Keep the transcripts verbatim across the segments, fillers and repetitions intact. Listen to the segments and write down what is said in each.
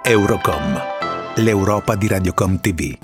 Eurocom, l'Europa di Radiocom T V.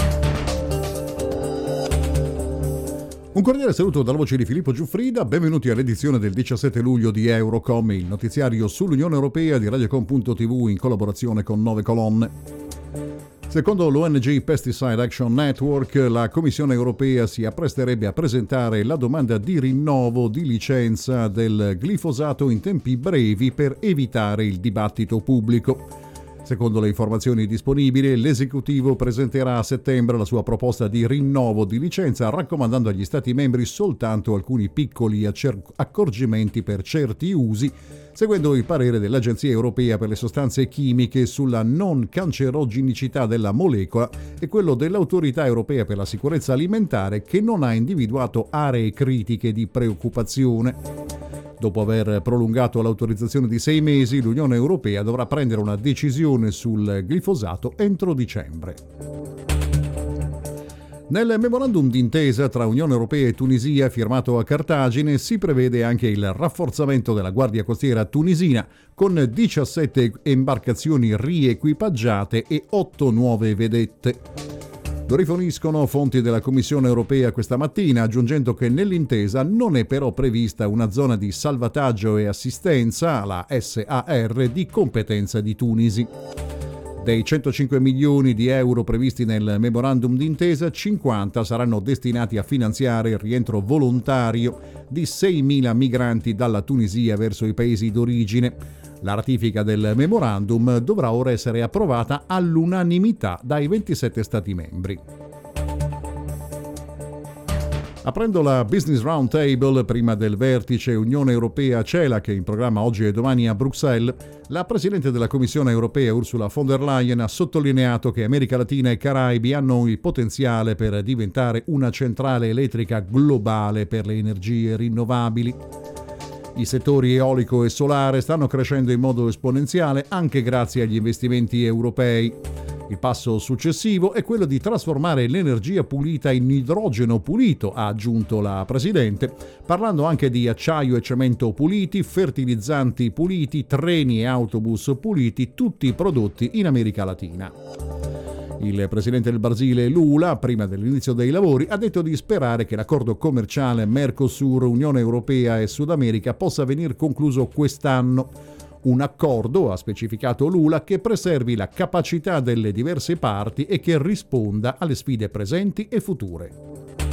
Un cordiale saluto dalla voce di Filippo Giuffrida, benvenuti all'edizione del diciassette luglio di Eurocom, il notiziario sull'Unione Europea di Radiocom punto T V in collaborazione con Nove Colonne. Secondo l'O N G Pesticide Action Network, la Commissione Europea si appresterebbe a presentare la domanda di rinnovo di licenza del glifosato in tempi brevi per evitare il dibattito pubblico. Secondo le informazioni disponibili, l'esecutivo presenterà a settembre la sua proposta di rinnovo di licenza, raccomandando agli Stati membri soltanto alcuni piccoli accorgimenti per certi usi, seguendo il parere dell'Agenzia Europea per le Sostanze Chimiche sulla non cancerogenicità della molecola e quello dell'Autorità Europea per la Sicurezza Alimentare, che non ha individuato aree critiche di preoccupazione. Dopo aver prolungato l'autorizzazione di sei mesi, l'Unione Europea dovrà prendere una decisione sul glifosato entro dicembre. Nel memorandum d'intesa tra Unione Europea e Tunisia firmato a Cartagine si prevede anche il rafforzamento della Guardia Costiera tunisina con diciassette imbarcazioni riequipaggiate e otto nuove vedette. Lo riforniscono fonti della Commissione Europea questa mattina, aggiungendo che nell'intesa non è però prevista una zona di salvataggio e assistenza, la S A R, di competenza di Tunisi. Dei centocinque milioni di euro previsti nel memorandum d'intesa, cinquanta saranno destinati a finanziare il rientro volontario di seimila migranti dalla Tunisia verso i paesi d'origine. La ratifica del memorandum dovrà ora essere approvata all'unanimità dai ventisette Stati membri. Aprendo la Business Roundtable prima del vertice Unione Europea-CELAC in programma oggi e domani a Bruxelles, la Presidente della Commissione Europea Ursula von der Leyen ha sottolineato che America Latina e Caraibi hanno il potenziale per diventare una centrale elettrica globale per le energie rinnovabili. I settori eolico e solare stanno crescendo in modo esponenziale anche grazie agli investimenti europei. Il passo successivo è quello di trasformare l'energia pulita in idrogeno pulito, ha aggiunto la Presidente, parlando anche di acciaio e cemento puliti, fertilizzanti puliti, treni e autobus puliti, tutti prodotti in America Latina. Il presidente del Brasile Lula, prima dell'inizio dei lavori, ha detto di sperare che l'accordo commerciale Mercosur, Unione Europea e Sud America possa venir concluso quest'anno. Un accordo, ha specificato Lula, che preservi la capacità delle diverse parti e che risponda alle sfide presenti e future.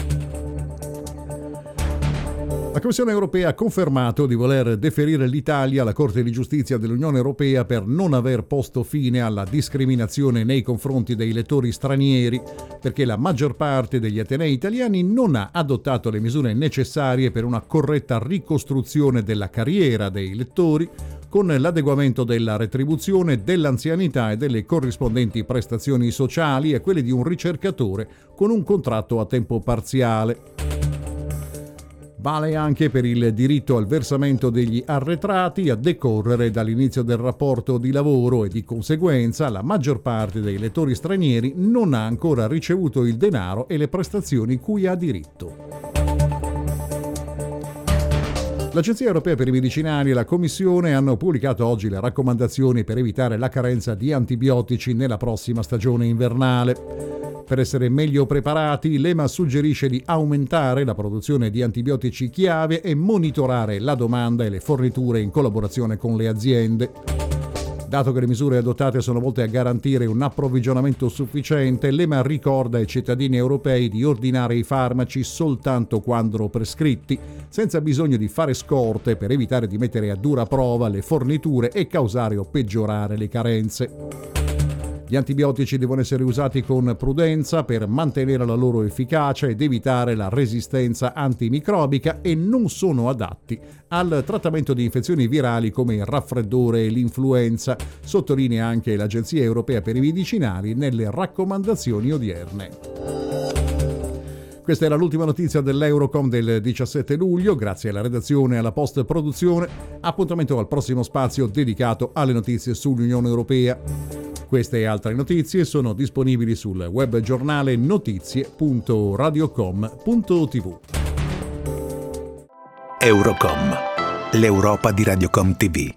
La Commissione Europea ha confermato di voler deferire l'Italia alla Corte di Giustizia dell'Unione Europea per non aver posto fine alla discriminazione nei confronti dei lettori stranieri, perché la maggior parte degli atenei italiani non ha adottato le misure necessarie per una corretta ricostruzione della carriera dei lettori, con l'adeguamento della retribuzione, dell'anzianità e delle corrispondenti prestazioni sociali a quelle di un ricercatore con un contratto a tempo parziale. Vale anche per il diritto al versamento degli arretrati a decorrere dall'inizio del rapporto di lavoro e di conseguenza la maggior parte dei lettori stranieri non ha ancora ricevuto il denaro e le prestazioni cui ha diritto. L'Agenzia Europea per i Medicinali e la Commissione hanno pubblicato oggi le raccomandazioni per evitare la carenza di antibiotici nella prossima stagione invernale. Per essere meglio preparati, l'E M A suggerisce di aumentare la produzione di antibiotici chiave e monitorare la domanda e le forniture in collaborazione con le aziende. Dato che le misure adottate sono volte a garantire un approvvigionamento sufficiente, l'E M A ricorda ai cittadini europei di ordinare i farmaci soltanto quando prescritti, senza bisogno di fare scorte per evitare di mettere a dura prova le forniture e causare o peggiorare le carenze. Gli antibiotici devono essere usati con prudenza per mantenere la loro efficacia ed evitare la resistenza antimicrobica e non sono adatti al trattamento di infezioni virali come il raffreddore e l'influenza, sottolinea anche l'Agenzia Europea per i Medicinali nelle raccomandazioni odierne. Questa era l'ultima notizia dell'Eurocom del diciassette luglio, grazie alla redazione e alla post-produzione. Appuntamento al prossimo spazio dedicato alle notizie sull'Unione Europea. Queste e altre notizie sono disponibili sul web giornale notizie punto radiocom punto tv. Eurocom, l'Europa di Radiocom T V.